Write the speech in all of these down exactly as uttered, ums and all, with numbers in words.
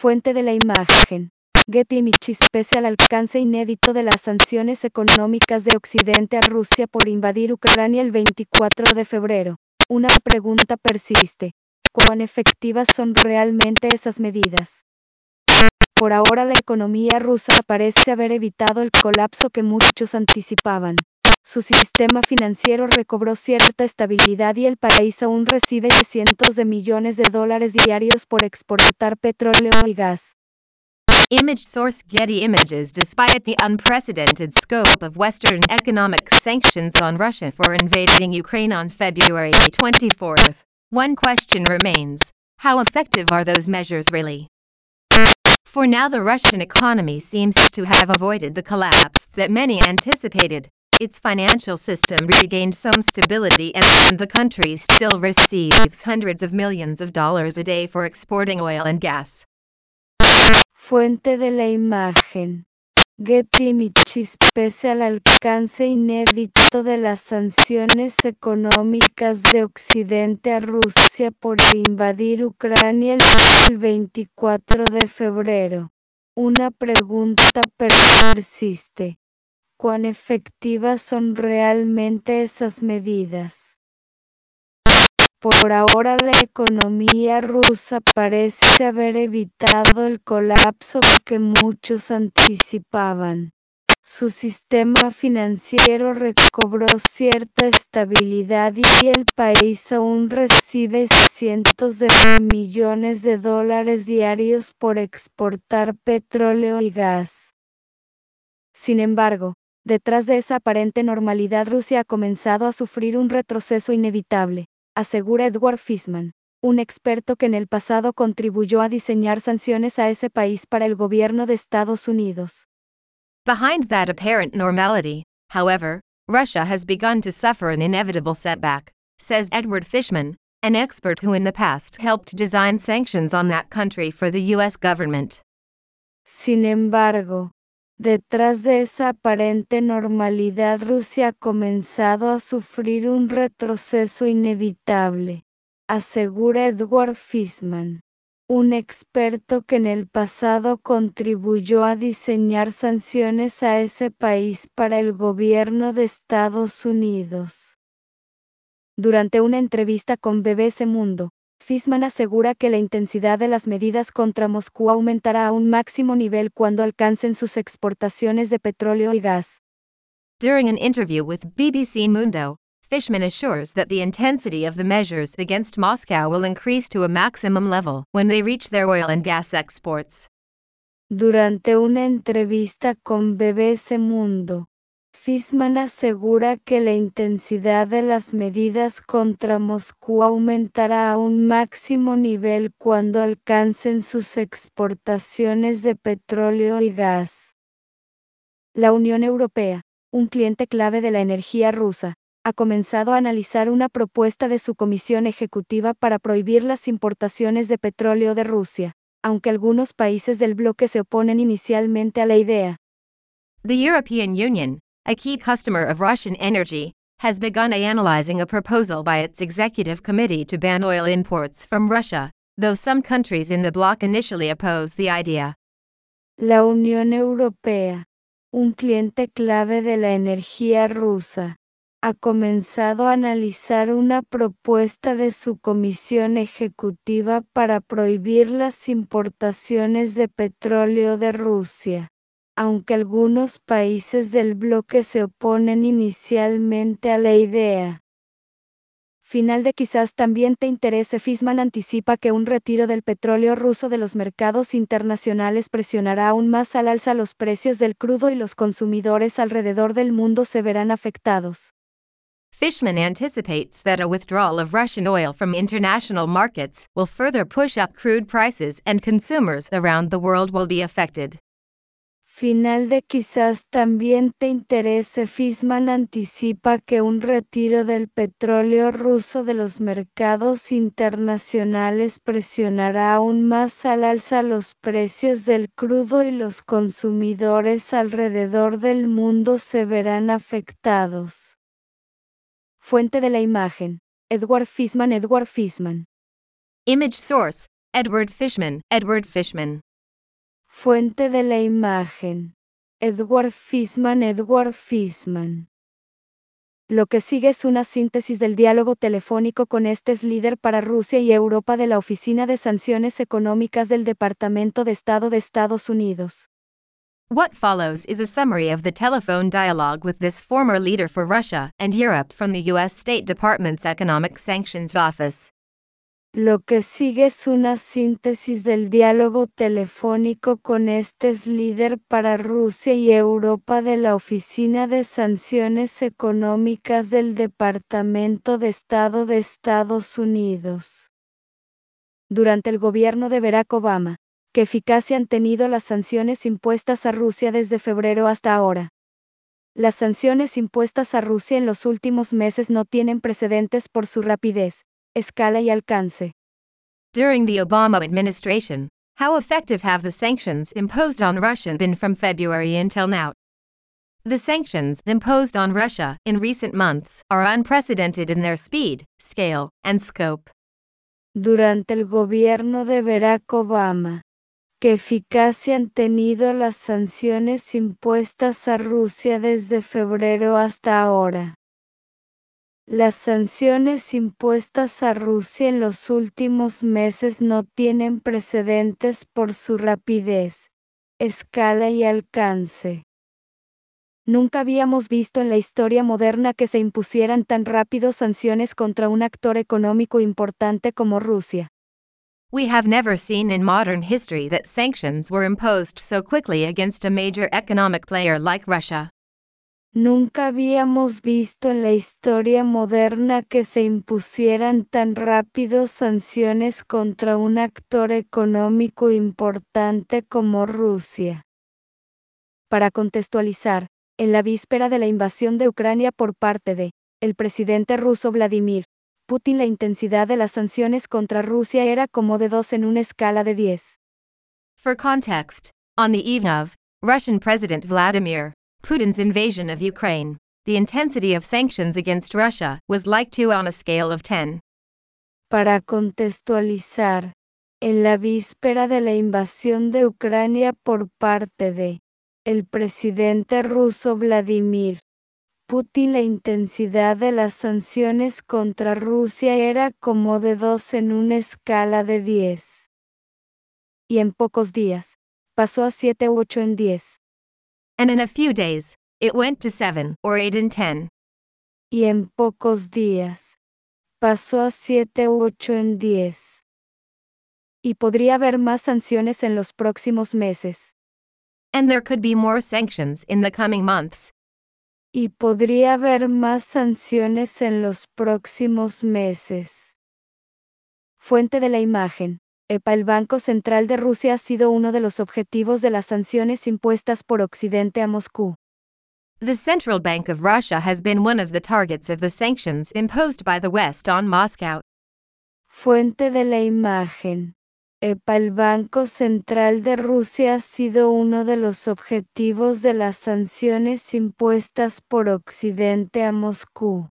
Fuente de la imagen. Getty Images. Pese al alcance inédito de las sanciones económicas de Occidente a Rusia por invadir Ucrania el veinticuatro de febrero, una pregunta persiste: ¿cuán efectivas son realmente esas medidas? Por ahora la economía rusa parece haber evitado el colapso que muchos anticipaban. Su sistema financiero recobró cierta estabilidad y el país aún recibe cientos de millones de dólares diarios por exportar petróleo y gas. Image source: Getty Images. Despite the unprecedented scope of Western economic sanctions on Russia for invading Ukraine on February twenty-fourth, one question remains: how effective are those measures really? For now, the Russian economy seems to have avoided the collapse that many anticipated. Its financial system regained some stability, and the country still receives hundreds of millions of dollars a day for exporting oil and gas. Fuente de la imagen. Getty Images. Pese al alcance inédito de las sanciones económicas de Occidente a Rusia por invadir Ucrania el veinticuatro de febrero, una pregunta persiste: ¿cuán efectivas son realmente esas medidas? Por ahora la economía rusa parece haber evitado el colapso que muchos anticipaban. Su sistema financiero recobró cierta estabilidad y el país aún recibe cientos de millones de dólares diarios por exportar petróleo y gas. Sin embargo, detrás de esa aparente normalidad, Rusia ha comenzado a sufrir un retroceso inevitable, asegura Edward Fishman, un experto que en el pasado contribuyó a diseñar sanciones a ese país para el gobierno de Estados Unidos. Behind that apparent normality, however, Russia has begun to suffer an inevitable setback, says Edward Fishman, an expert who in the past helped design sanctions on that country for the U S government. Sin embargo, detrás de esa aparente normalidad, Rusia ha comenzado a sufrir un retroceso inevitable, asegura Edward Fishman, un experto que en el pasado contribuyó a diseñar sanciones a ese país para el gobierno de Estados Unidos. Durante una entrevista con B B C Mundo, Fishman asegura que la intensidad de las medidas contra Moscú aumentará a un máximo nivel cuando alcancen sus exportaciones de petróleo y gas. During an interview with B B C Mundo, Fishman assures that the intensity of the measures against Moscow will increase to a maximum level when they reach their oil and gas exports. Durante una entrevista con B B C Mundo, Fishman asegura que la intensidad de las medidas contra Moscú aumentará a un máximo nivel cuando alcancen sus exportaciones de petróleo y gas. La Unión Europea, un cliente clave de la energía rusa, ha comenzado a analizar una propuesta de su comisión ejecutiva para prohibir las importaciones de petróleo de Rusia, aunque algunos países del bloque se oponen inicialmente a la idea. The European Union, a key customer of Russian energy, has begun analyzing a proposal by its executive committee to ban oil imports from Russia, though some countries in the bloc initially opposed the idea. La Unión Europea, un cliente clave de la energía rusa, ha comenzado a analizar una propuesta de su comisión ejecutiva para prohibir las importaciones de petróleo de Rusia, aunque algunos países del bloque se oponen inicialmente a la idea. Final de quizás también te interese. Fishman anticipa que un retiro del petróleo ruso de los mercados internacionales presionará aún más al alza los precios del crudo y los consumidores alrededor del mundo se verán afectados. Fishman anticipates that a withdrawal of Russian oil from international markets will further push up crude prices and consumers around the world will be affected. Final de quizás también te interese. Fishman anticipa que un retiro del petróleo ruso de los mercados internacionales presionará aún más al alza los precios del crudo y los consumidores alrededor del mundo se verán afectados. Fuente de la imagen: Edward Fishman. Edward Fishman. Image source: Edward Fishman. Edward Fishman. Fuente de la imagen. Edward Fisman Edward Fisman. Lo que sigue es una síntesis del diálogo telefónico con este líder para Rusia y Europa de la Oficina de Sanciones Económicas del Departamento de Estado de Estados Unidos. What follows is a summary of the telephone dialogue with this former leader for Russia and Europe from the U S State Department's Economic Sanctions Office. Lo que sigue es una síntesis del diálogo telefónico con este líder para Rusia y Europa de la Oficina de Sanciones Económicas del Departamento de Estado de Estados Unidos. Durante el gobierno de Barack Obama, ¿qué eficacia han tenido las sanciones impuestas a Rusia desde febrero hasta ahora? Las sanciones impuestas a Rusia en los últimos meses no tienen precedentes por su rapidez, escala y alcance. During the Obama administration, how effective have the sanctions imposed on Russia been from February until now? The sanctions imposed on Russia in recent months are unprecedented in their speed, scale, and scope. Durante el gobierno de Barack Obama, ¿qué eficacia han tenido las sanciones impuestas a Rusia desde febrero hasta ahora? Las sanciones impuestas a Rusia en los últimos meses no tienen precedentes por su rapidez, escala y alcance. Nunca habíamos visto en la historia moderna que se impusieran tan rápido sanciones contra un actor económico importante como Rusia. We have never seen in modern history that sanctions were imposed so quickly against a major economic player like Russia. Nunca habíamos visto en la historia moderna que se impusieran tan rápido sanciones contra un actor económico importante como Rusia. Para contextualizar, en la víspera de la invasión de Ucrania por parte de el presidente ruso Vladimir Putin, la intensidad de las sanciones contra Rusia era como de dos en una escala de diez. For context, on the eve of Russian President Vladimir Putin's invasion of Ukraine, the intensity of sanctions against Russia was like two on a scale of ten. Para contextualizar, en la víspera de la invasión de Ucrania por parte de el presidente ruso Vladimir Putin, la intensidad de las sanciones contra Rusia era como de dos en una escala de diez. Y en pocos días, pasó a siete u ocho en diez. And in a few days, it went to seven or eight in ten. Y en pocos días, pasó a siete u ocho en diez. Y podría haber más sanciones en los próximos meses. And there could be more sanctions in the coming months. Y podría haber más sanciones en los próximos meses. Fuente de la imagen. E P A. El Banco Central de Rusia ha sido uno de los objetivos de las sanciones impuestas por Occidente a Moscú. The Central Bank of Russia has been one of the targets of the sanctions imposed by the West on Moscow. Fuente de la imagen. E P A. El Banco Central de Rusia ha sido uno de los objetivos de las sanciones impuestas por Occidente a Moscú.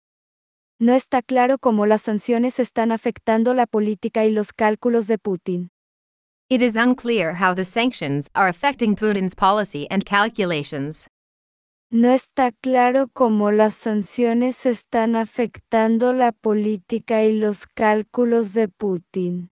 No está claro cómo las sanciones están afectando la política y los cálculos de Putin. It is unclear how the sanctions are affecting Putin's policy and calculations. No está claro cómo las sanciones están afectando la política y los cálculos de Putin.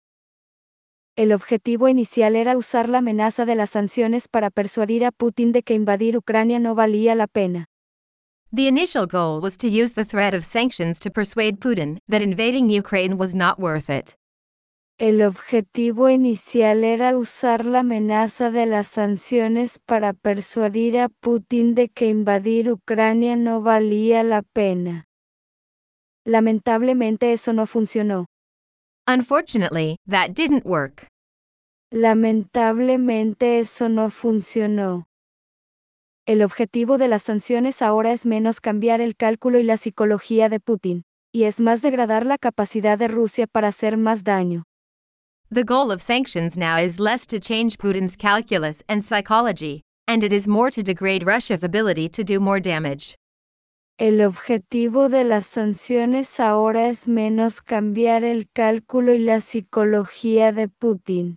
El objetivo inicial era usar la amenaza de las sanciones para persuadir a Putin de que invadir Ucrania no valía la pena. The initial goal was to use the threat of sanctions to persuade Putin that invading Ukraine was not worth it. El objetivo inicial era usar la amenaza de las sanciones para persuadir a Putin de que invadir Ucrania no valía la pena. Lamentablemente eso no funcionó. Unfortunately, that didn't work. Lamentablemente eso no funcionó. El objetivo de las sanciones ahora es menos cambiar el cálculo y la psicología de Putin, y es más degradar la capacidad de Rusia para hacer más daño. The goal of sanctions now is less to change Putin's calculus and psychology, and it is more to degrade Russia's ability to do more damage. El objetivo de las sanciones ahora es menos cambiar el cálculo y la psicología de Putin,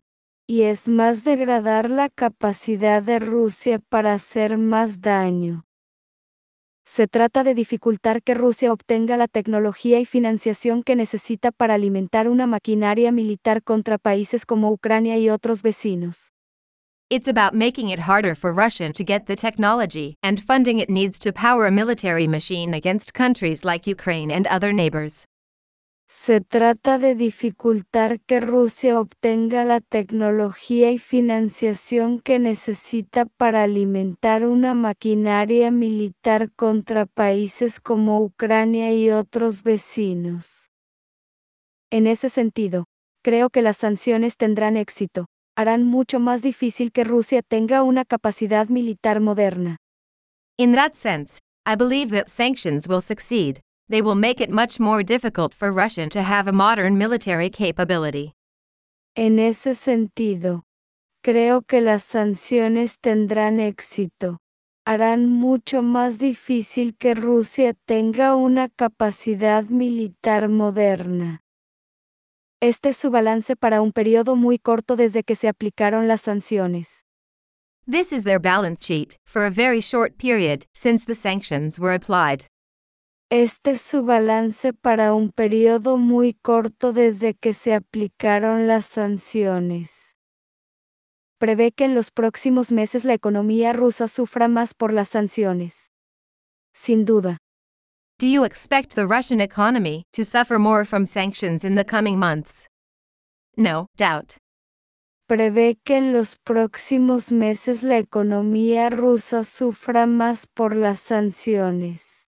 y es más degradar la capacidad de Rusia para hacer más daño. Se trata de dificultar que Rusia obtenga la tecnología y financiación que necesita para alimentar una maquinaria militar contra países como Ucrania y otros vecinos. It's about making it harder for Russia to get the technology and funding it needs to power a military machine against countries like Ukraine and other neighbors. Se trata de dificultar que Rusia obtenga la tecnología y financiación que necesita para alimentar una maquinaria militar contra países como Ucrania y otros vecinos. En ese sentido, creo que las sanciones tendrán éxito, harán mucho más difícil que Rusia tenga una capacidad militar moderna. In that sense, I believe that sanctions will succeed. They will make it much more difficult for Russia to have a modern military capability. En ese sentido, creo que las sanciones tendrán éxito, harán mucho más difícil que Rusia tenga una capacidad militar moderna. Este es su balance para un periodo muy corto desde que se aplicaron las sanciones. This is their balance sheet for a very short period since the sanctions were applied. Este es su balance para un periodo muy corto desde que se aplicaron las sanciones. Prevé que en los próximos meses la economía rusa sufra más por las sanciones. Sin duda. Do you expect the Russian economy to suffer more from sanctions in the coming months? No doubt. Prevé que en los próximos meses la economía rusa sufra más por las sanciones.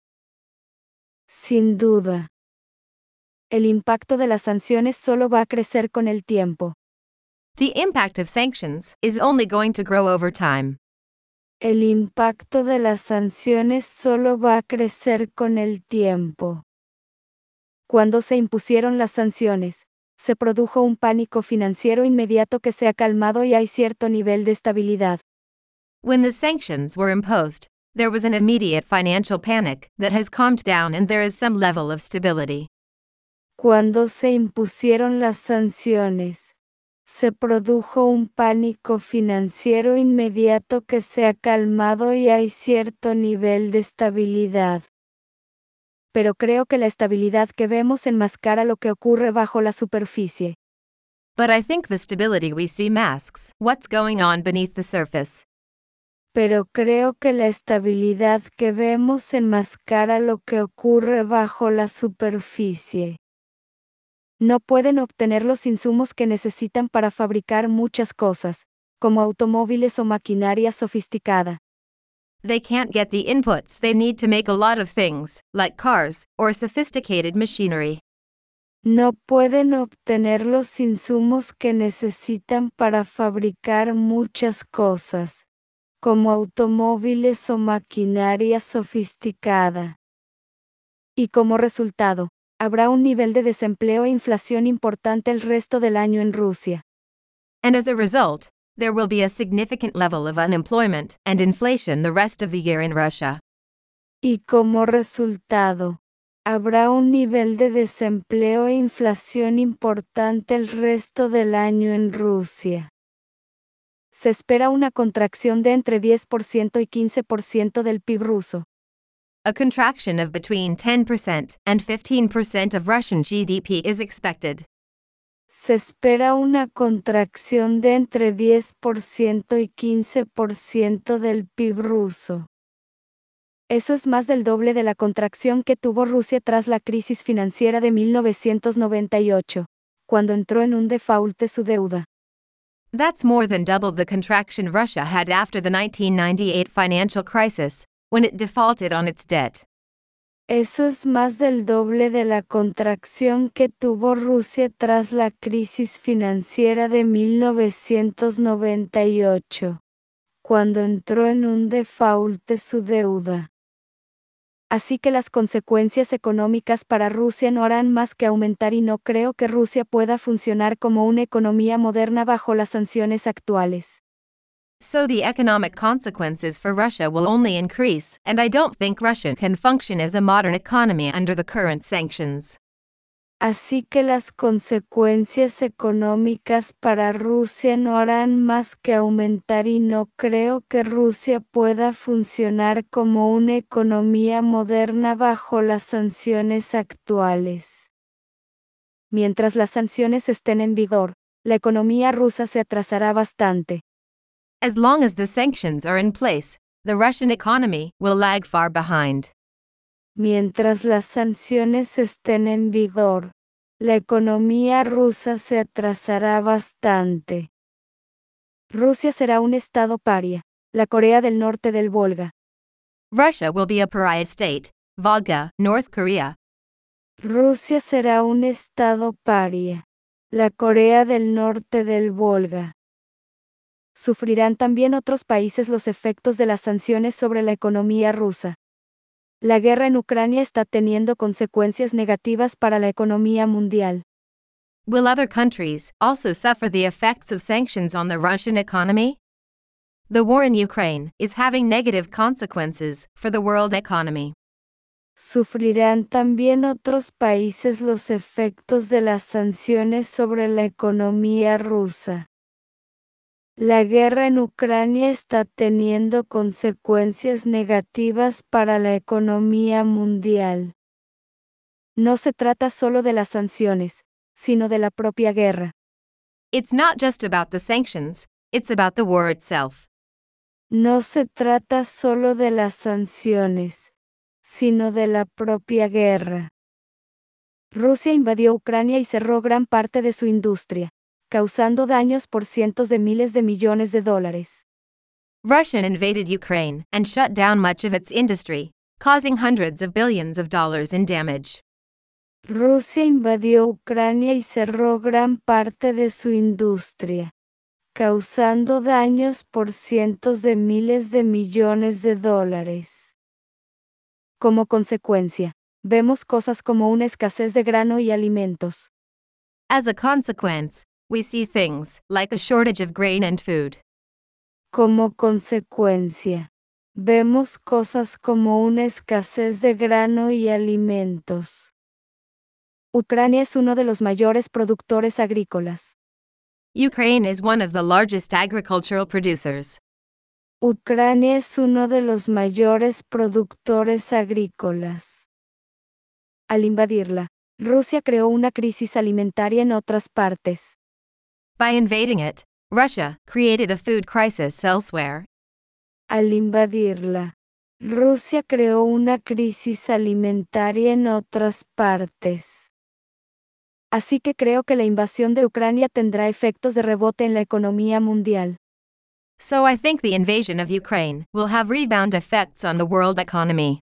Sin duda. El impacto de las sanciones solo va a crecer con el tiempo. The impact of sanctions is only going to grow over time. El impacto de las sanciones solo va a crecer con el tiempo. Cuando se impusieron las sanciones, se produjo un pánico financiero inmediato que se ha calmado y hay cierto nivel de estabilidad. When the sanctions were imposed, there was an immediate financial panic that has calmed down and there is some level of stability. Cuando se impusieron las sanciones, se produjo un pánico financiero inmediato que se ha calmado y hay cierto nivel de estabilidad. Pero creo que la estabilidad que vemos enmascara lo que ocurre bajo la superficie. But I think the stability we see masks what's going on beneath the surface. Pero creo que la estabilidad que vemos enmascara lo que ocurre bajo la superficie. No pueden obtener los insumos que necesitan para fabricar muchas cosas, como automóviles o maquinaria sofisticada. They can't get the inputs they need to make a lot of things, like cars, or sophisticated machinery. No pueden obtener los insumos que necesitan para fabricar muchas cosas, como automóviles o maquinaria sofisticada. Y como resultado, habrá un nivel de desempleo e inflación importante el resto del año en Rusia. And as a result, there will be a significant level of unemployment and inflation the rest of the year in Russia. Y como resultado, habrá un nivel de desempleo e inflación importante el resto del año en Rusia. Se espera una contracción de entre diez por ciento y quince por ciento del P I B ruso. A contraction of between ten percent and fifteen percent of Russian G D P is expected. Se espera una contracción de entre diez por ciento y quince por ciento del P I B ruso. Eso es más del doble de la contracción que tuvo Rusia tras la crisis financiera de mil novecientos noventa y ocho, cuando entró en un default de su deuda. That's more than double the contraction Russia had after the nineteen ninety-eight financial crisis, when it defaulted on its debt. Eso es más del doble de la contracción que tuvo Rusia tras la crisis financiera de mil novecientos noventa y ocho, cuando entró en un default de su deuda. Así que las consecuencias económicas para Rusia no harán más que aumentar y no creo que Rusia pueda funcionar como una economía moderna bajo las sanciones actuales. So the economic consequences for Russia will only increase, and I don't think Russia can function as a modern economy under the current sanctions. Así que las consecuencias económicas para Rusia no harán más que aumentar y no creo que Rusia pueda funcionar como una economía moderna bajo las sanciones actuales. Mientras las sanciones estén en vigor, la economía rusa se atrasará bastante. As long as the sanctions are in place, the Russian economy will lag far behind. Mientras las sanciones estén en vigor, la economía rusa se atrasará bastante. Rusia será un estado paria, la Corea del Norte del Volga. Russia will be a pariah state, Volga, North Korea. Rusia será un estado paria, la Corea del Norte del Volga. Sufrirán también otros países los efectos de las sanciones sobre la economía rusa. La guerra en Ucrania está teniendo consecuencias negativas para la economía mundial. Will other countries also suffer the effects of sanctions on the Russian economy? The war in Ukraine is having negative consequences for the world economy. Sufrirán también otros países los efectos de las sanciones sobre la economía rusa. La guerra en Ucrania está teniendo consecuencias negativas para la economía mundial. No se trata solo de las sanciones, sino de la propia guerra. It's not just about the sanctions, it's about the war itself. No se trata solo de las sanciones, sino de la propia guerra. Rusia invadió Ucrania y cerró gran parte de su industria, causando daños por cientos de miles de millones de dólares. Russia invaded Ukraine and shut down much of its industry, causing hundreds of billions of dollars in damage. Rusia invadió Ucrania y cerró gran parte de su industria, causando daños por cientos de miles de millones de dólares. Como consecuencia, vemos cosas como una escasez de grano y alimentos. As a consequence, we see things like a shortage of grain and food. Como consecuencia, vemos cosas como una escasez de grano y alimentos. Ucrania es uno de los mayores productores agrícolas. Ukraine is one of the largest agricultural producers. Ucrania es uno de los mayores productores agrícolas. Al invadirla, Rusia creó una crisis alimentaria en otras partes. By invading it, Russia created a food crisis elsewhere. Al invadirla, Rusia creó una crisis alimentaria en otras partes. Así que creo que la invasión de Ucrania tendrá efectos de rebote en la economía mundial. So I think the invasion of Ukraine will have rebound effects on the world economy.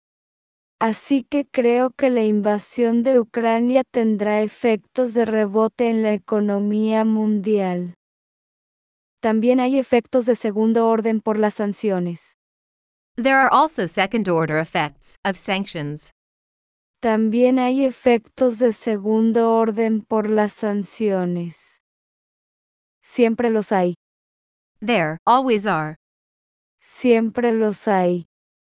Así que creo que la invasión de Ucrania tendrá efectos de rebote en la economía mundial. También hay efectos de segundo orden por las sanciones. There are also second-order effects of sanctions. También hay efectos de segundo orden por las sanciones. Siempre los hay. There always are. Siempre los hay.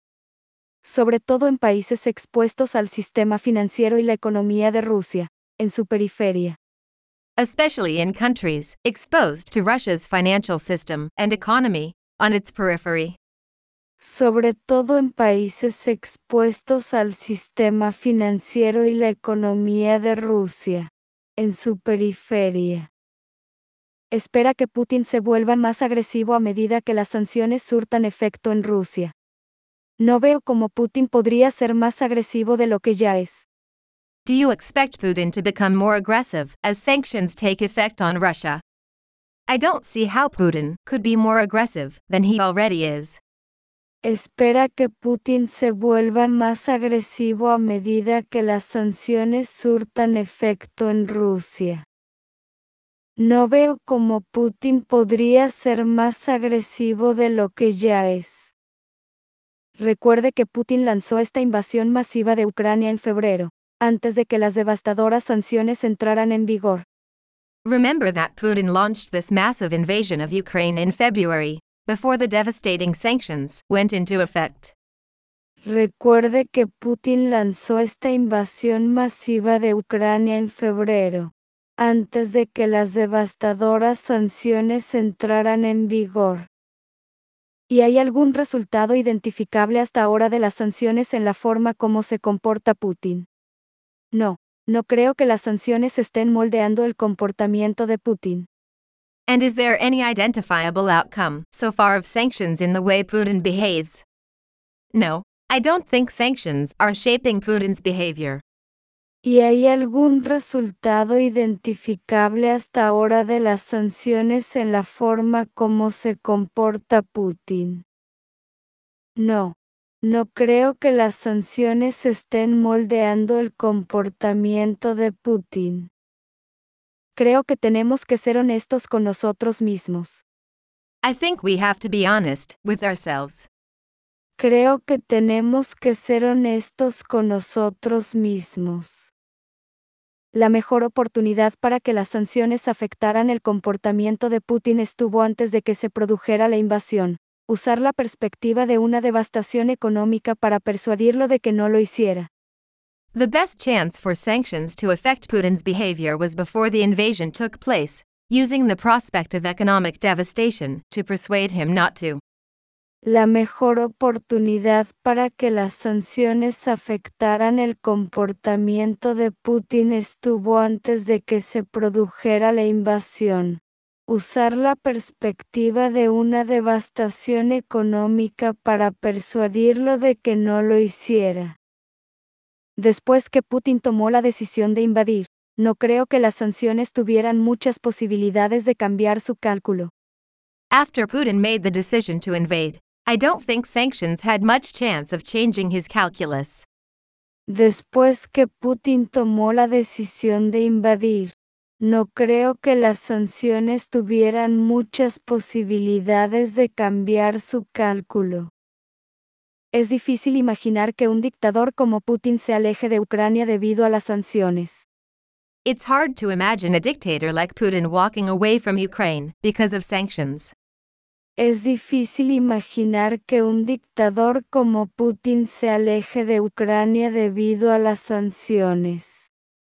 Sobre todo en países expuestos al sistema financiero y la economía de Rusia, en su periferia. Especially in countries exposed to Russia's financial system and economy, on its periphery. Sobre todo en países expuestos al sistema financiero y la economía de Rusia, en su periferia. Espera que Putin se vuelva más agresivo a medida que las sanciones surtan efecto en Rusia. No veo cómo Putin podría ser más agresivo de lo que ya es. Do you expect Putin to become more aggressive as sanctions take effect on Russia? I don't see how Putin could be more aggressive than he already is. Espera que Putin se vuelva más agresivo a medida que las sanciones surtan efecto en Rusia. No veo cómo Putin podría ser más agresivo de lo que ya es. Recuerde que Putin lanzó esta invasión masiva de Ucrania en febrero, antes de que las devastadoras sanciones entraran en vigor. Remember that Putin launched this massive invasion of Ukraine in February, before the devastating sanctions went into effect. Recuerde que Putin lanzó esta invasión masiva de Ucrania en febrero, antes de que las devastadoras sanciones entraran en vigor. ¿Y hay algún resultado identificable hasta ahora de las sanciones en la forma como se comporta Putin? No, no creo que las sanciones estén moldeando el comportamiento de Putin. And is there any identifiable outcome so far of sanctions in the way Putin behaves? No, I don't think sanctions are shaping Putin's behavior. ¿Y hay algún resultado identificable hasta ahora de las sanciones en la forma como se comporta Putin? No, no creo que las sanciones estén moldeando el comportamiento de Putin. Creo que tenemos que ser honestos con nosotros mismos. I think we have to be honest with ourselves. Creo que tenemos que ser honestos con nosotros mismos. La mejor oportunidad para que las sanciones afectaran el comportamiento de Putin estuvo antes de que se produjera la invasión. Usar la perspectiva de una devastación económica para persuadirlo de que no lo hiciera. The best chance for sanctions to affect Putin's behavior was before the invasion took place, using the prospect of economic devastation to persuade him not to. La mejor oportunidad para que las sanciones afectaran el comportamiento de Putin estuvo antes de que se produjera la invasión. Usar la perspectiva de una devastación económica para persuadirlo de que no lo hiciera. Después que Putin tomó la decisión de invadir, no creo que las sanciones tuvieran muchas posibilidades de cambiar su cálculo. After Putin made the decision to invade, I don't think sanctions had much chance of changing his calculus. Después que Putin tomó la decisión de invadir, no creo que las sanciones tuvieran muchas posibilidades de cambiar su cálculo. Es difícil imaginar que un dictador como Putin se aleje de Ucrania debido a las sanciones. It's hard to imagine a dictator like Putin walking away from Ukraine because of sanctions. Es difícil imaginar que un dictador como Putin se aleje de Ucrania debido a las sanciones.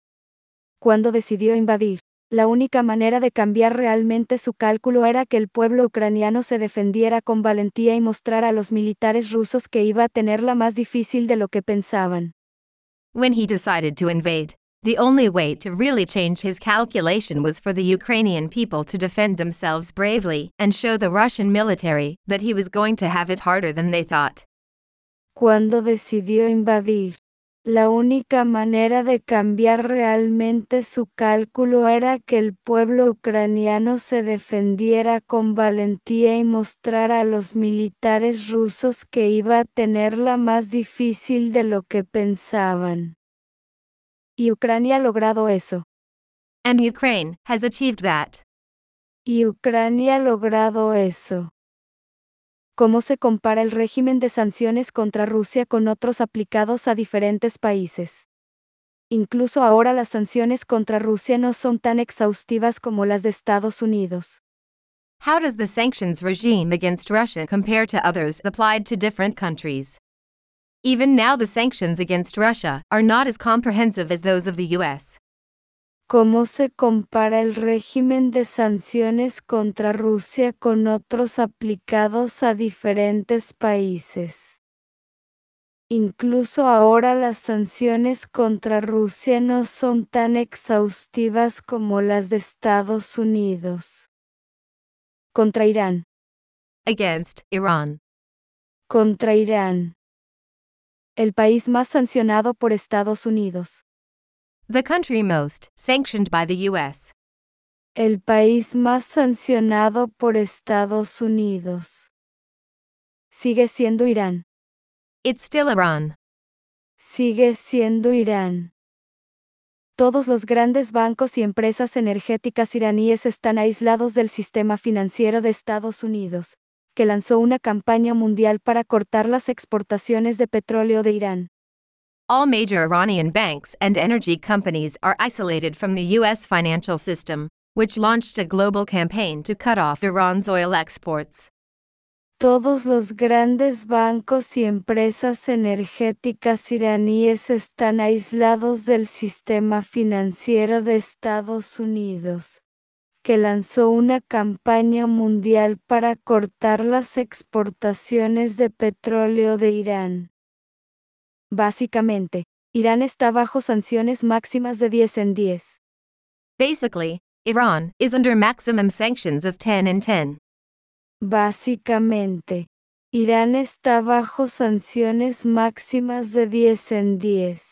Cuando decidió invadir, la única manera de cambiar realmente su cálculo era que el pueblo ucraniano se defendiera con valentía y mostrara a los militares rusos que iba a tenerla más difícil de lo que pensaban. When he decided to invade, the only way to really change his calculation was for the Ukrainian people to defend themselves bravely and show the Russian military that he was going to have it harder than they thought. Cuando decidió invadir, la única manera de cambiar realmente su cálculo era que el pueblo ucraniano se defendiera con valentía y mostrara a los militares rusos que iba a tenerla más difícil de lo que pensaban. Y Ucrania ha logrado eso. And Ukraine has achieved that. Y Ucrania ha logrado eso. ¿Cómo se compara el régimen de sanciones contra Rusia con otros aplicados a diferentes países? Incluso ahora las sanciones contra Rusia no son tan exhaustivas como las de Estados Unidos. How does the sanctions regime against Russia compare to others applied to different countries? Even now the sanctions against Russia are not as comprehensive as those of the U S. ¿Cómo se compara el régimen de sanciones contra Rusia con otros aplicados a diferentes países? Incluso ahora las sanciones contra Rusia no son tan exhaustivas como las de Estados Unidos. Contra Irán. Against Iran. Contra Irán. El país más sancionado por Estados Unidos. The country most sanctioned by the U S. El país más sancionado por Estados Unidos. Sigue siendo Irán. It's still Iran. Sigue siendo Irán. Todos los grandes bancos y empresas energéticas iraníes están aislados del sistema financiero de Estados Unidos, que lanzó una campaña mundial para cortar las exportaciones de petróleo de Irán. All major Iranian banks and energy companies are isolated from the U S financial system, which launched a global campaign to cut off Iran's oil exports. todos los grandes bancos y empresas energéticas iraníes están aislados del sistema financiero de Estados Unidos, que lanzó una campaña mundial para cortar las exportaciones de petróleo de Irán. Básicamente, Irán está bajo sanciones máximas de diez en diez. Basically, Iran is under maximum sanctions of ten in ten. Básicamente, Irán está bajo sanciones máximas de diez en diez.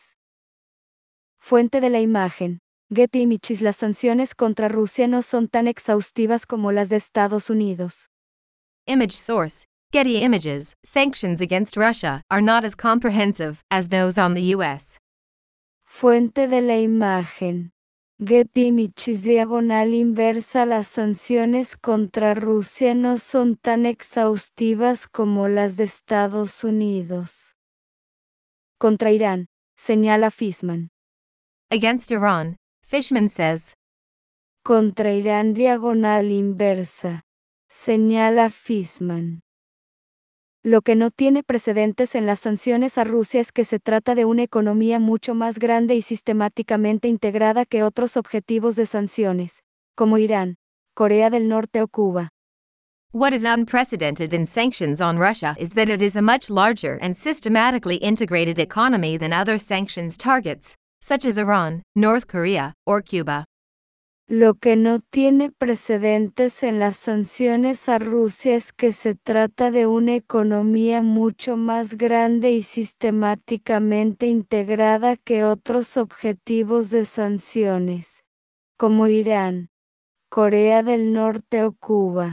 Fuente de la imagen. Getty Images. Las sanciones contra Rusia no son tan exhaustivas como las de Estados Unidos. Image source, Getty Images. Sanctions against Russia are not as comprehensive as those on the U S. Fuente de la imagen. Getty Images diagonal inversa. Las sanciones contra Rusia no son tan exhaustivas como las de Estados Unidos. Contra Irán, señala Fishman. Against Iran, Fishman says. Contra Irán diagonal inversa, señala Fishman. Lo que no tiene precedentes en las sanciones a Rusia es que se trata de una economía mucho más grande y sistemáticamente integrada que otros objetivos de sanciones, como Irán, Corea del Norte o Cuba. What is unprecedented in sanctions on Russia is that it is a much larger and systematically integrated economy than other sanctions targets, such as Iran, North Korea, or Cuba. Lo que no tiene precedentes en las sanciones a Rusia es que se trata de una economía mucho más grande y sistemáticamente integrada que otros objetivos de sanciones, como Irán, Corea del Norte o Cuba.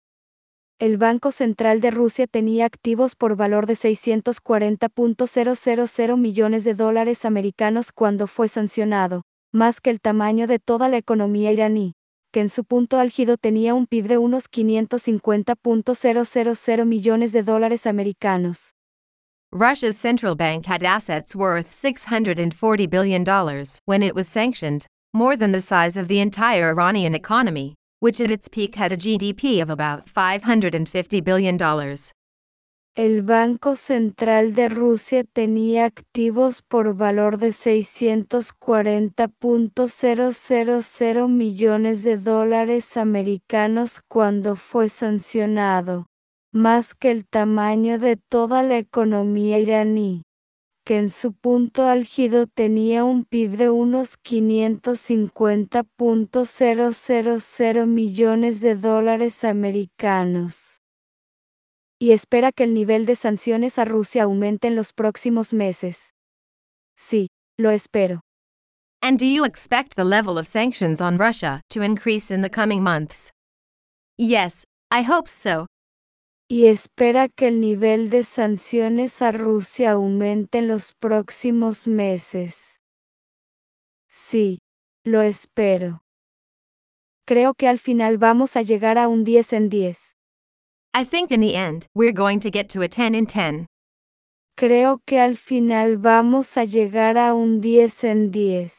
El Banco Central de Rusia tenía activos por valor de seiscientos cuarenta punto cero cero cero millones de dólares americanos cuando fue sancionado, más que el tamaño de toda la economía iraní, que en su punto álgido tenía un P I B de unos quinientos cincuenta punto cero cero cero millones de dólares americanos. Russia's central bank had assets worth six hundred forty billion dollars when it was sanctioned, more than the size of the entire Iranian economy, which at its peak had a G D P of about five hundred fifty billion dollars. El Banco Central de Rusia tenía activos por valor de seiscientos cuarenta punto cero cero cero millones de dólares americanos cuando fue sancionado, más que el tamaño de toda la economía iraní, que en su punto álgido tenía un P I B de unos quinientos cincuenta punto cero cero cero millones de dólares americanos. Y espera que el nivel de sanciones a Rusia aumente en los próximos meses. Sí, lo espero. And do you expect the level of sanctions on Russia to increase in the coming months? Yes, I hope so. Y espera que el nivel de sanciones a Rusia aumente en los próximos meses. Sí, lo espero. Creo que al final vamos a llegar a un diez en diez. I think in the end, we're going to get to a ten in ten. Creo que al final vamos a llegar a un diez en diez.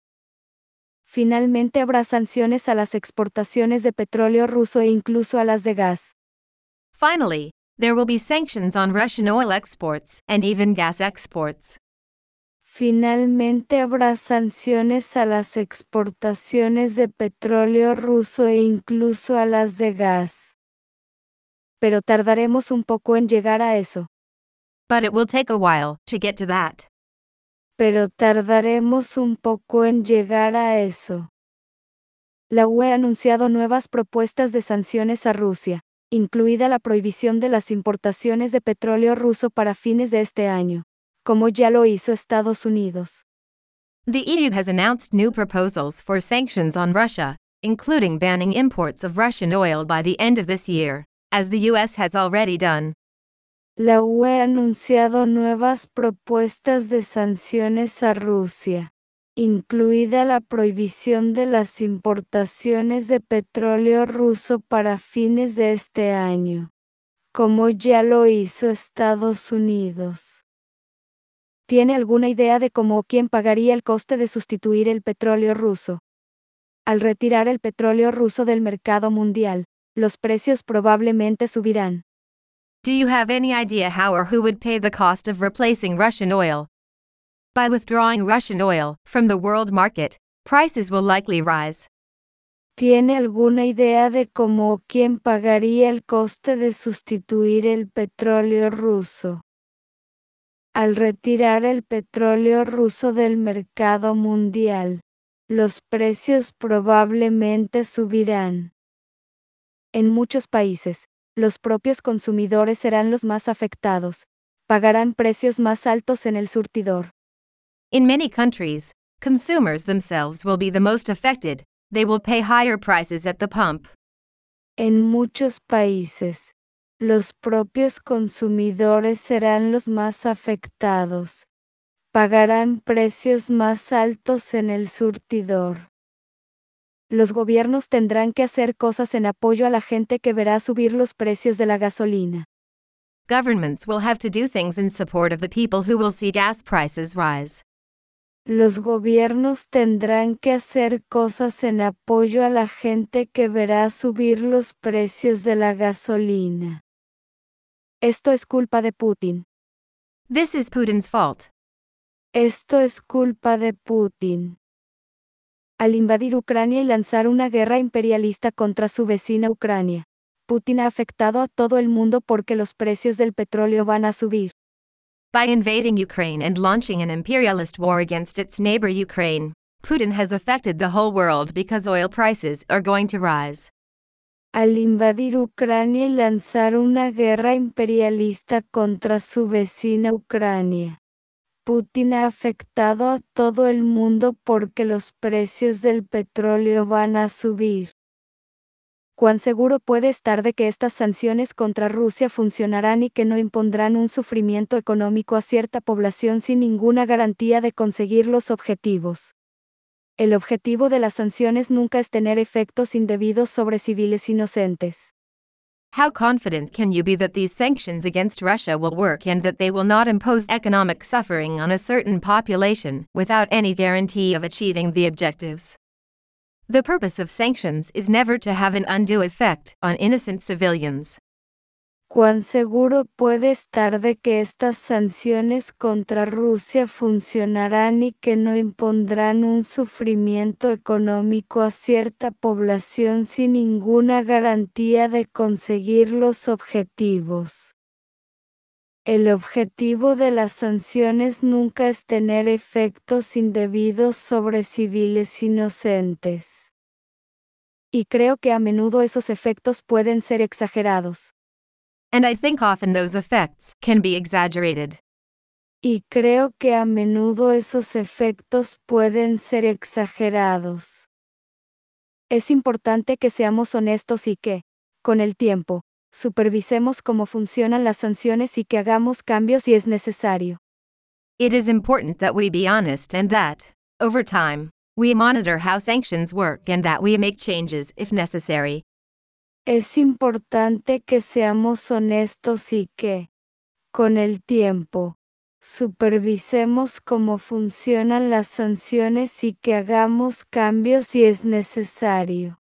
Finalmente habrá sanciones a las exportaciones de petróleo ruso e incluso a las de gas. Finally, there will be sanctions on Russian oil exports and even gas exports. Finalmente habrá sanciones a las exportaciones de petróleo ruso e incluso a las de gas. Pero tardaremos un poco en llegar a eso. But it will take a while to get to that. Pero tardaremos un poco en llegar a eso. La U E ha anunciado nuevas propuestas de sanciones a Rusia, incluida la prohibición de las importaciones de petróleo ruso para fines de este año, como ya lo hizo Estados Unidos. The E U has announced new proposals for sanctions on Russia, including banning imports of Russian oil by the end of this year, as the U S has already done. La U E ha anunciado nuevas propuestas de sanciones a Rusia, incluida la prohibición de las importaciones de petróleo ruso para fines de este año, como ya lo hizo Estados Unidos. ¿Tiene alguna idea de cómo o quién pagaría el coste de sustituir el petróleo ruso? Al retirar el petróleo ruso del mercado mundial, los precios probablemente subirán. Do you have any idea how or who would pay the cost of replacing Russian oil? By withdrawing Russian oil from the world market, prices will likely rise. ¿Tiene alguna idea de cómo o quién pagaría el coste de sustituir el petróleo ruso? Al retirar el petróleo ruso del mercado mundial, los precios probablemente subirán. En muchos países, los propios consumidores serán los más afectados, pagarán precios más altos en el surtidor. In many countries, consumers themselves will be the most affected. They will pay higher prices at the pump. En muchos países, los propios consumidores serán los más afectados, pagarán precios más altos en el surtidor. Los gobiernos tendrán que hacer cosas en apoyo a la gente que verá subir los precios de la gasolina. Governments will have to do things in support of the people who will see gas prices rise. Los gobiernos tendrán que hacer cosas en apoyo a la gente que verá subir los precios de la gasolina. Esto es culpa de Putin. This is Putin's fault. Esto es culpa de Putin. Al invadir Ucrania y lanzar una guerra imperialista contra su vecina Ucrania, Putin ha afectado a todo el mundo porque los precios del petróleo van a subir. By invading Ukraine and launching an imperialist war against its neighbor Ukraine, Putin has affected the whole world because oil prices are going to rise. Al invadir Ucrania y lanzar una guerra imperialista contra su vecina Ucrania, Putin ha afectado a todo el mundo porque los precios del petróleo van a subir. ¿Cuán seguro puede estar de que estas sanciones contra Rusia funcionarán y que no impondrán un sufrimiento económico a cierta población sin ninguna garantía de conseguir los objetivos? El objetivo de las sanciones nunca es tener efectos indebidos sobre civiles inocentes. How confident can you be that these sanctions against Russia will work and that they will not impose economic suffering on a certain population without any guarantee of achieving the objectives? The purpose of sanctions is never to have an undue effect on innocent civilians. ¿Cuán seguro puede estar de que estas sanciones contra Rusia funcionarán y que no impondrán un sufrimiento económico a cierta población sin ninguna garantía de conseguir los objetivos? El objetivo de las sanciones nunca es tener efectos indebidos sobre civiles inocentes. Y creo que a menudo esos efectos pueden ser exagerados. And I think often those effects can be exaggerated. Y creo que a menudo esos efectos pueden ser exagerados. Es importante que seamos honestos y que, con el tiempo, supervisemos cómo funcionan las sanciones y que hagamos cambios si es necesario. It is important that we be honest and that, over time, we monitor how sanctions work and that we make changes if necessary. Es importante que seamos honestos y que, con el tiempo, supervisemos cómo funcionan las sanciones y que hagamos cambios si es necesario.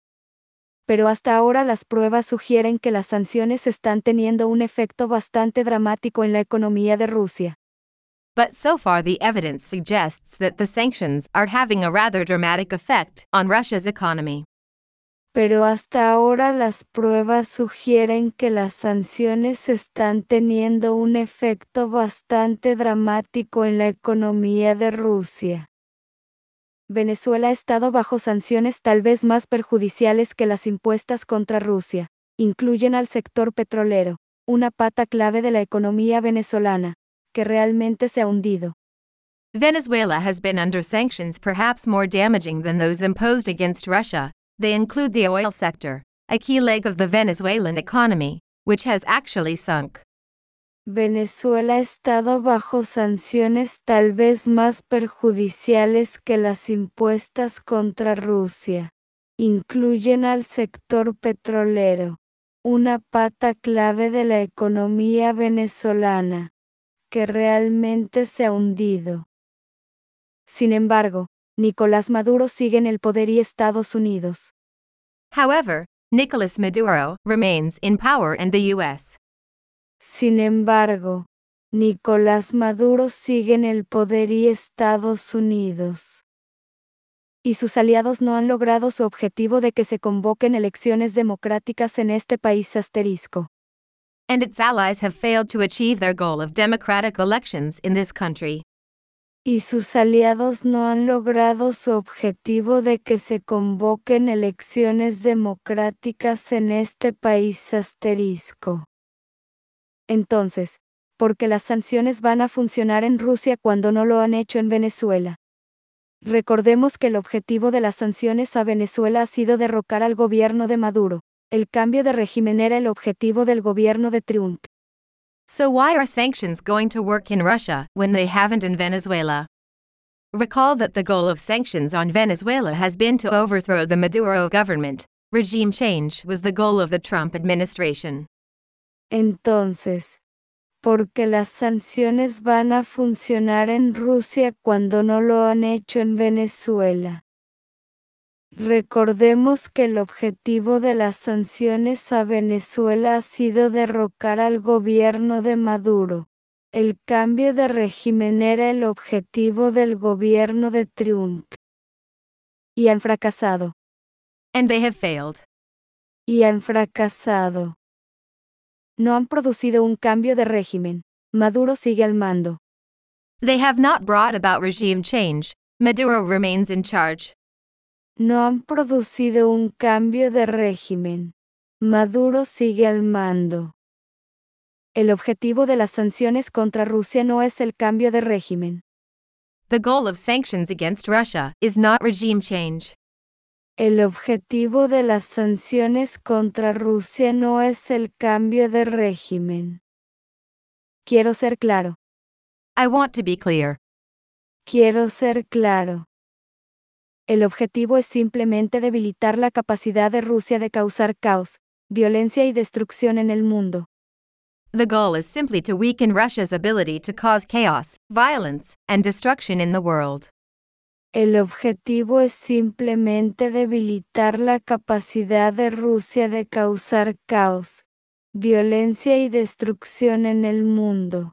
Pero hasta ahora las pruebas sugieren que las sanciones están teniendo un efecto bastante dramático en la economía de Rusia. But so far the evidence suggests that the sanctions are having a rather dramatic effect on Russia's economy. Pero hasta ahora las pruebas sugieren que las sanciones están teniendo un efecto bastante dramático en la economía de Rusia. Venezuela ha estado bajo sanciones tal vez más perjudiciales que las impuestas contra Rusia. Incluyen al sector petrolero, una pata clave de la economía venezolana, que realmente se ha hundido. Venezuela has been under sanctions perhaps more damaging than those imposed against Russia. They include the oil sector, a key leg of the Venezuelan economy, which has actually sunk. Venezuela ha estado bajo sanciones tal vez más perjudiciales que las impuestas contra Rusia. Incluyen al sector petrolero, una pata clave de la economía venezolana, que realmente se ha hundido. Sin embargo, Nicolás Maduro sigue en el poder y Estados Unidos. However, Nicolas Maduro remains in power and the U S Sin embargo, Nicolás Maduro sigue en el poder y Estados Unidos y sus aliados no han logrado su objetivo de que se convoquen elecciones democráticas en este país asterisco. And its allies have failed to achieve their goal of democratic elections in this country. Y sus aliados no han logrado su objetivo de que se convoquen elecciones democráticas en este país asterisco. Entonces, ¿por qué las sanciones van a funcionar en Rusia cuando no lo han hecho en Venezuela? Recordemos que el objetivo de las sanciones a Venezuela ha sido derrocar al gobierno de Maduro. El cambio de régimen era el objetivo del gobierno de Trump. So why are sanctions going to work in Russia when they haven't in Venezuela? Recall that the goal of sanctions on Venezuela has been to overthrow the Maduro government. Regime change was the goal of the Trump administration. Entonces, ¿por qué las sanciones van a funcionar en Rusia cuando no lo han hecho en Venezuela? Recordemos que el objetivo de las sanciones a Venezuela ha sido derrocar al gobierno de Maduro. El cambio de régimen era el objetivo del gobierno de Trump. Y han fracasado. And they have failed. Y han fracasado. No han producido un cambio de régimen. Maduro sigue al mando. They have not brought about regime change. Maduro remains in charge. No han producido un cambio de régimen. Maduro sigue al mando. El objetivo de las sanciones contra Rusia no es el cambio de régimen. The goal of sanctions against Russia is not regime change. El objetivo de las sanciones contra Rusia no es el cambio de régimen. Quiero ser claro. I want to be clear. Quiero ser claro. El objetivo es simplemente debilitar la capacidad de Rusia de causar caos, violencia y destrucción en el mundo. The goal is simply to weaken Russia's ability to cause chaos, violence, and destruction in the world. El objetivo es simplemente debilitar la capacidad de Rusia de causar caos, violencia y destrucción en el mundo.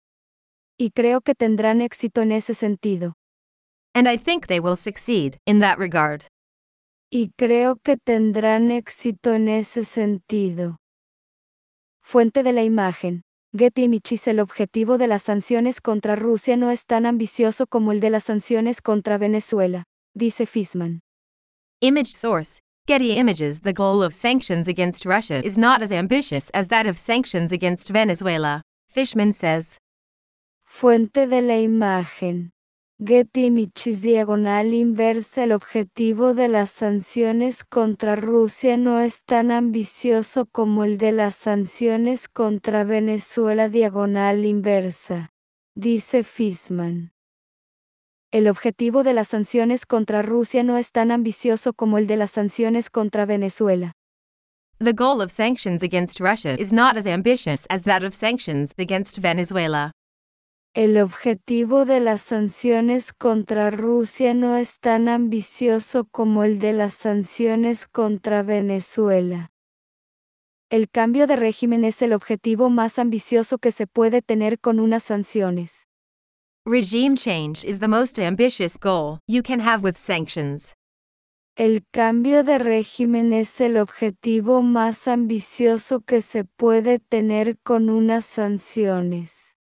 Y creo que tendrán éxito en ese sentido. And I think they will succeed in that regard. Y creo que tendrán éxito en ese sentido. Fuente de la imagen. Getty Images. El objetivo de las sanciones contra Rusia no es tan ambicioso como el de las sanciones contra Venezuela, dice Fishman. Image source. Getty Images. The goal of sanctions against Russia is not as ambitious as that of sanctions against Venezuela, Fishman says. Fuente de la imagen. Getty Images diagonal inversa. El objetivo de las sanciones contra Rusia no es tan ambicioso como el de las sanciones contra Venezuela diagonal inversa, dice Fishman. El objetivo de las sanciones contra Rusia no es tan ambicioso como el de las sanciones contra Venezuela. The goal of sanctions against Russia is not as ambitious as that of sanctions against Venezuela. El objetivo de las sanciones contra Rusia no es tan ambicioso como el de las sanciones contra Venezuela. El cambio de régimen es el objetivo más ambicioso que se puede tener con unas sanciones. Regime change is the most ambitious goal you can have with sanctions. El cambio de régimen es el objetivo más ambicioso que se puede tener con unas sanciones.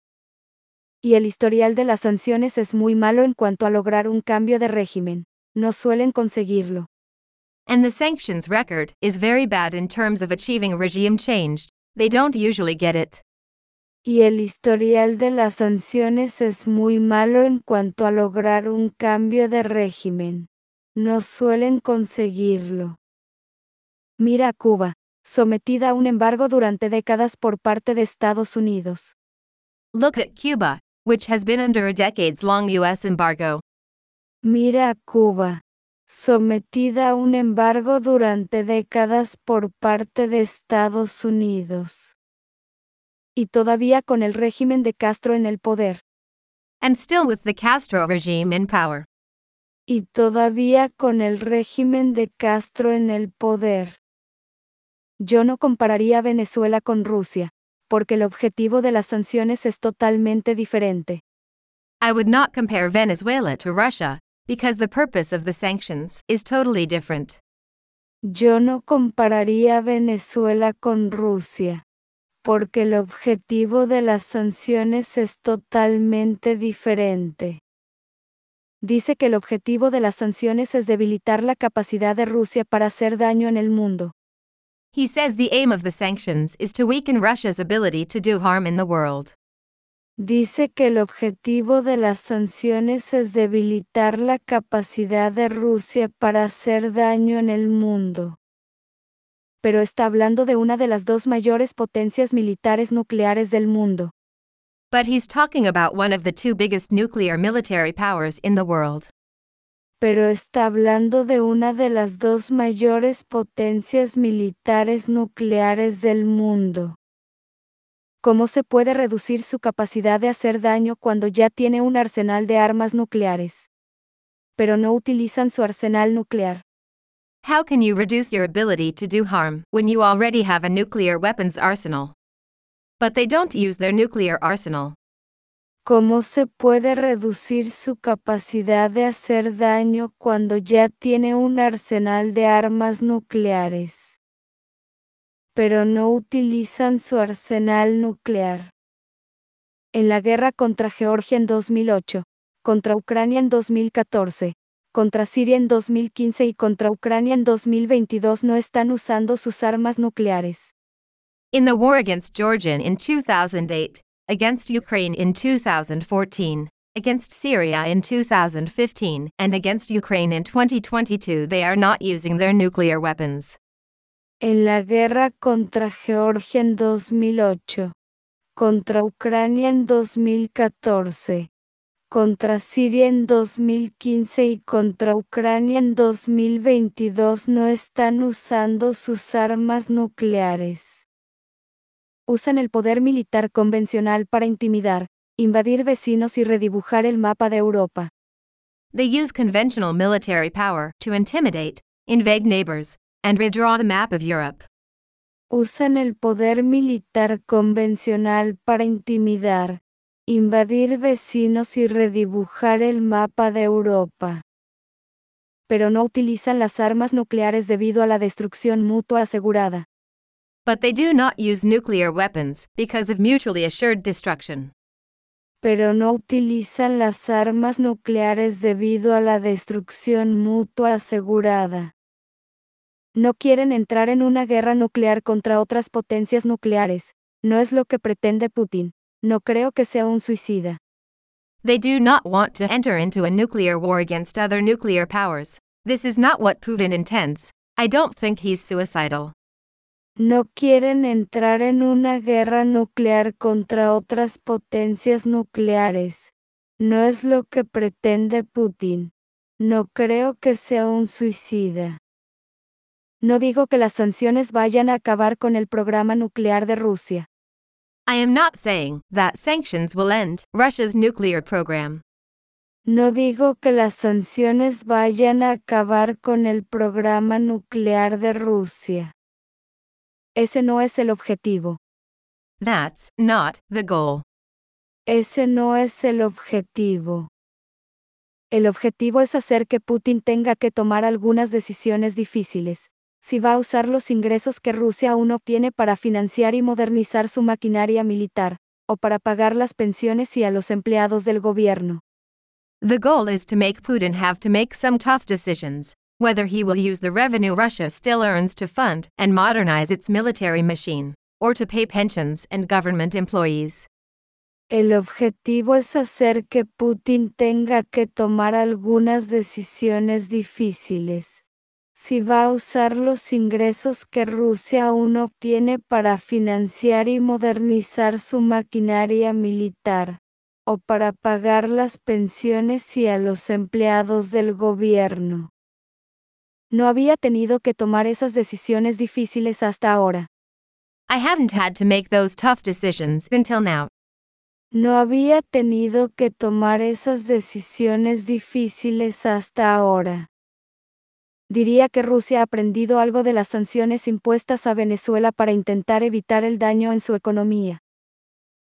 Y el historial de las sanciones es muy malo en cuanto a lograr un cambio de régimen. No suelen conseguirlo. And the sanctions record is very bad in terms of achieving regime change. They don't usually get it. Y el historial de las sanciones es muy malo en cuanto a lograr un cambio de régimen. No suelen conseguirlo. Mira a Cuba, sometida a un embargo durante décadas por parte de Estados Unidos. Look at Cuba, which has been under a decades-long U S embargo. Mira a Cuba, sometida a un embargo durante décadas por parte de Estados Unidos. Y todavía con el régimen de Castro en el poder. And still with the Castro regime in power. Y todavía con el régimen de Castro en el poder. Yo no compararía a Venezuela con Rusia, porque el objetivo de las sanciones es totalmente diferente. I would not compare Venezuela to Russia, because the purpose of the sanctions is totally different. Yo no compararía Venezuela con Rusia, porque el objetivo de las sanciones es totalmente diferente. Dice que el objetivo de las sanciones es debilitar la capacidad de Rusia para hacer daño en el mundo. He says the aim of the sanctions is to weaken Russia's ability to do harm in the world. Dice que el objetivo de las sanciones es debilitar la capacidad de Rusia para hacer daño en el mundo. Pero está hablando de una de las dos mayores potencias militares nucleares del mundo. But he's talking about one of the two biggest nuclear military powers in the world. Pero está hablando de una de las dos mayores potencias militares nucleares del mundo. ¿Cómo se puede reducir su capacidad de hacer daño cuando ya tiene un arsenal de armas nucleares? Pero no utilizan su arsenal nuclear. How can you reduce your ability to do harm when you already have a nuclear weapons arsenal? But they don't use their nuclear arsenal. ¿Cómo se puede reducir su capacidad de hacer daño cuando ya tiene un arsenal de armas nucleares? Pero no utilizan su arsenal nuclear. En la guerra contra Georgia en dos mil ocho, contra Ucrania en dos mil catorce, contra Siria en dos mil quince y contra Ucrania en dos mil veintidós no están usando sus armas nucleares. In the war against Georgia in two thousand eight, against Ukraine in two thousand fourteen, against Syria in two thousand fifteen, and against Ukraine in twenty twenty-two they are not using their nuclear weapons. En la guerra contra Georgia en dos mil ocho, contra Ucrania en dos mil catorce, contra Siria en dos mil quince y contra Ucrania en dos mil veintidós no están usando sus armas nucleares. Usan el poder militar convencional para intimidar, invadir vecinos y redibujar el mapa de Europa. They use conventional military power to intimidate, invade neighbors, and redraw the map of Europe. Usan el poder militar convencional para intimidar, invadir vecinos y redibujar el mapa de Europa. Pero no utilizan las armas nucleares debido a la destrucción mutua asegurada. But they do not use nuclear weapons because of mutually assured destruction. Pero no utilizan las armas nucleares debido a la destrucción mutua asegurada. No quieren entrar en una guerra nuclear contra otras potencias nucleares, no es lo que pretende Putin, no creo que sea un suicida. They do not want to enter into a nuclear war against other nuclear powers. This is not what Putin intends. I don't think he's suicidal. No quieren entrar en una guerra nuclear contra otras potencias nucleares. No es lo que pretende Putin. No creo que sea un suicida. No digo que las sanciones vayan a acabar con el programa nuclear de Rusia. I am not saying that sanctions will end Russia's nuclear program. No digo que las sanciones vayan a acabar con el programa nuclear de Rusia. Ese no es el objetivo. That's not the goal. Ese no es el objetivo. El objetivo es hacer que Putin tenga que tomar algunas decisiones difíciles. Si va a usar los ingresos que Rusia aún obtiene para financiar y modernizar su maquinaria militar, o para pagar las pensiones y a los empleados del gobierno. The goal is to make Putin have to make some tough decisions, whether he will use the revenue Russia still earns to fund and modernize its military machine, or to pay pensions and government employees. El objetivo es hacer que Putin tenga que tomar algunas decisiones difíciles. Si va a usar los ingresos que Rusia aún obtiene para financiar y modernizar su maquinaria militar, o para pagar las pensiones y a los empleados del gobierno. No había tenido que tomar esas decisiones difíciles hasta ahora. I haven't had to make those tough decisions until now. No había tenido que tomar esas decisiones difíciles hasta ahora. Diría que Rusia ha aprendido algo de las sanciones impuestas a Venezuela para intentar evitar el daño en su economía.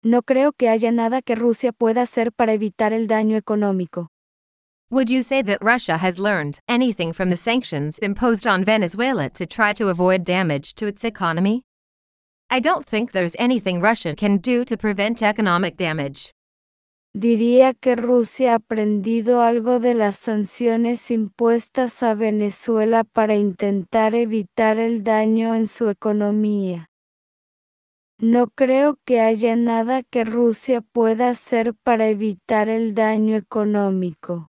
No creo que haya nada que Rusia pueda hacer para evitar el daño económico. Would you say that Russia has learned anything from the sanctions imposed on Venezuela to try to avoid damage to its economy? I don't think there's anything Russia can do to prevent economic damage. Diría que Rusia ha aprendido algo de las sanciones impuestas a Venezuela para intentar evitar el daño en su economía. No creo que haya nada que Rusia pueda hacer para evitar el daño económico.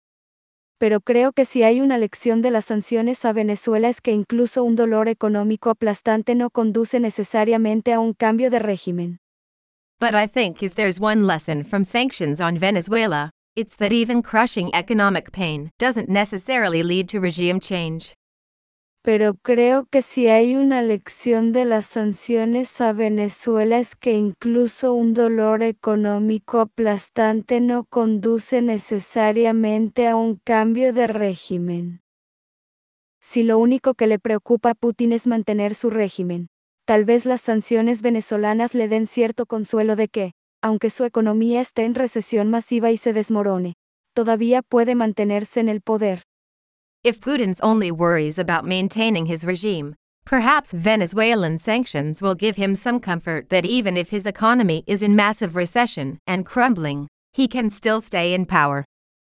Pero creo que si hay una lección de las sanciones a Venezuela es que incluso un dolor económico aplastante no conduce necesariamente a un cambio de régimen. But I think if there's one lesson from sanctions on Venezuela, it's that even crushing economic pain doesn't necessarily lead to regime change. Pero creo que si hay una lección de las sanciones a Venezuela es que incluso un dolor económico aplastante no conduce necesariamente a un cambio de régimen. Si lo único que le preocupa a Putin es mantener su régimen, tal vez las sanciones venezolanas le den cierto consuelo de que, aunque su economía esté en recesión masiva y se desmorone, todavía puede mantenerse en el poder. If Putin's only worries about maintaining his regime, perhaps Venezuelan sanctions will give him some comfort that even if his economy is in massive recession and crumbling, he can still stay in power.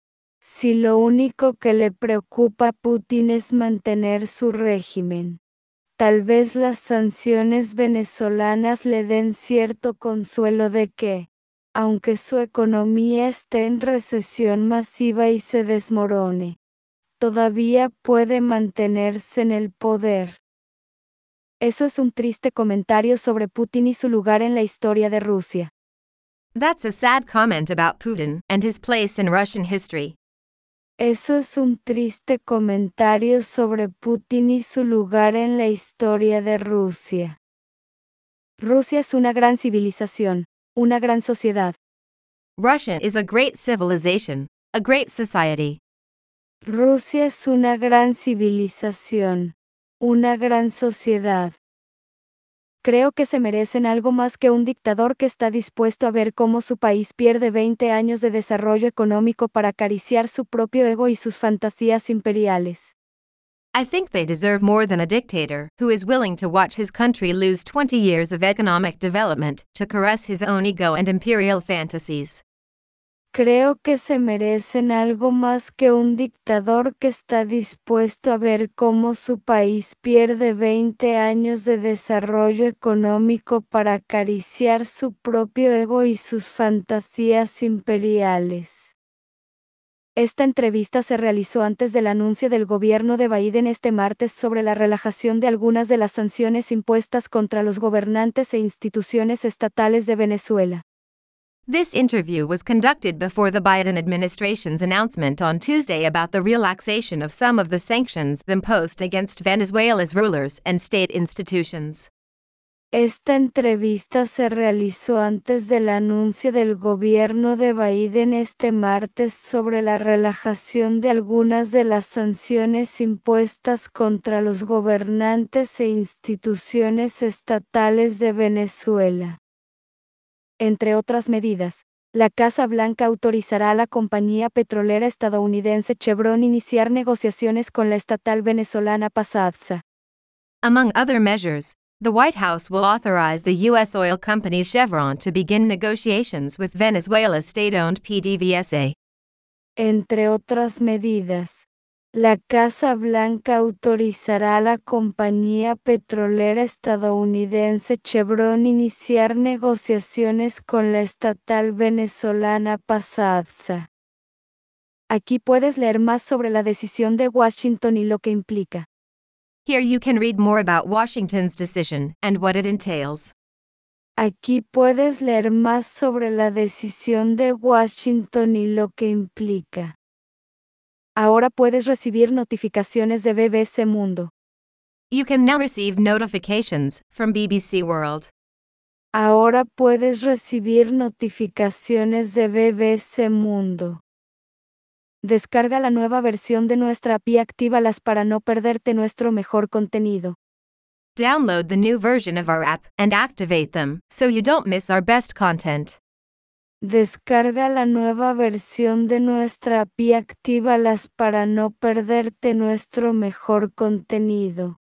Si lo único que le preocupa a Putin es mantener su régimen, tal vez las sanciones venezolanas le den cierto consuelo de que, aunque su economía esté en recesión masiva y se desmorone, todavía puede mantenerse en el poder. Eso es un triste comentario sobre Putin y su lugar en la historia de Rusia. That's a sad comment about Putin and his place in Russian history. Eso es un triste comentario sobre Putin y su lugar en la historia de Rusia. Rusia es una gran civilización, una gran sociedad. Russia is a great civilization, a great society. Rusia es una gran civilización, una gran sociedad. Creo que se merecen algo más que un dictador que está dispuesto a ver cómo su país pierde veinte años de desarrollo económico para acariciar su propio ego y sus fantasías imperiales. I think they deserve more than a dictator who is willing to watch his country lose twenty years of economic development to caress his own ego and imperial fantasies. Creo que se merecen algo más que un dictador que está dispuesto a ver cómo su país pierde veinte años de desarrollo económico para acariciar su propio ego y sus fantasías imperiales. Esta entrevista se realizó antes del anuncio del gobierno de Biden este martes sobre la relajación de algunas de las sanciones impuestas contra los gobernantes e instituciones estatales de Venezuela. This interview was conducted before the Biden administration's announcement on Tuesday about the relaxation of some of the sanctions imposed against Venezuela's rulers and state institutions. Esta entrevista se realizó antes del anuncio del gobierno de Biden este martes sobre la relajación de algunas de las sanciones impuestas contra los gobernantes e instituciones estatales de Venezuela. Entre otras medidas, la Casa Blanca autorizará a la compañía petrolera estadounidense Chevron iniciar negociaciones con la estatal venezolana PASADSA. Among other measures, the White House will authorize the U S oil company Chevron to begin negotiations with Venezuela's state-owned P D V S A. Entre otras medidas, la Casa Blanca autorizará a la compañía petrolera estadounidense Chevron iniciar negociaciones con la estatal venezolana PASADSA. Aquí puedes leer más sobre la decisión de Washington y lo que implica. Here you can read more about Washington's decision and what it entails. Aquí puedes leer más sobre la decisión de Washington y lo que implica. Ahora puedes recibir notificaciones de B B C Mundo. You can now receive notifications from B B C World. Ahora puedes recibir notificaciones de B B C Mundo. Descarga la nueva versión de nuestra app y actívalas para no perderte nuestro mejor contenido. Download the new version of our app and activate them so you don't miss our best content. Descarga la nueva versión de nuestra app y actívalas para no perderte nuestro mejor contenido.